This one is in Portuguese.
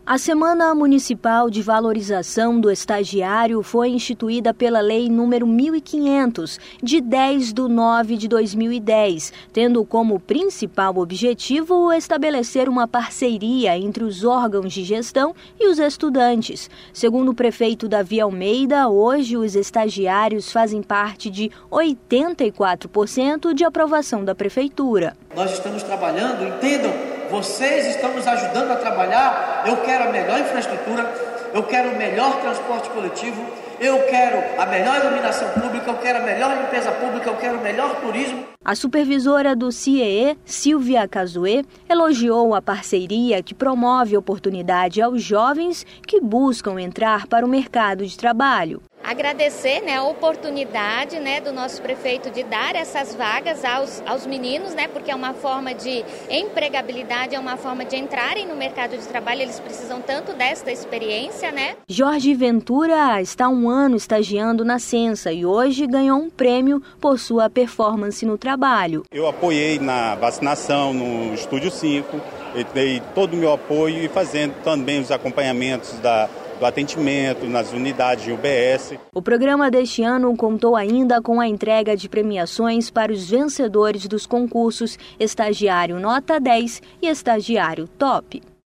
A Semana Municipal de Valorização do Estagiário foi instituída pela Lei nº 1500, de 10/9/2010, tendo como principal objetivo estabelecer uma parceria entre os órgãos de gestão e os estudantes. Segundo o prefeito Davi Almeida, hoje os estagiários fazem parte de 84% de aprovação da Prefeitura. Nós estamos trabalhando, entendam, vocês estão nos ajudando a trabalhar. Eu quero a melhor infraestrutura, eu quero o melhor transporte coletivo, eu quero a melhor iluminação pública, eu quero a melhor limpeza pública, eu quero o melhor turismo. A supervisora do CIEE, Silvia Cazuê, elogiou a parceria que promove oportunidade aos jovens que buscam entrar para o mercado de trabalho. Agradecer a oportunidade do nosso prefeito de dar essas vagas aos meninos, porque é uma forma de empregabilidade, é uma forma de entrarem no mercado de trabalho, eles precisam tanto desta experiência, Jorge Ventura está há um ano estagiando na Sensa e hoje ganhou um prêmio por sua performance no trabalho. Eu apoiei na vacinação, no Estúdio 5, eu dei todo o meu apoio e fazendo também os acompanhamentos do atendimento nas unidades de UBS. O programa deste ano contou ainda com a entrega de premiações para os vencedores dos concursos Estagiário Nota 10 e Estagiário Top.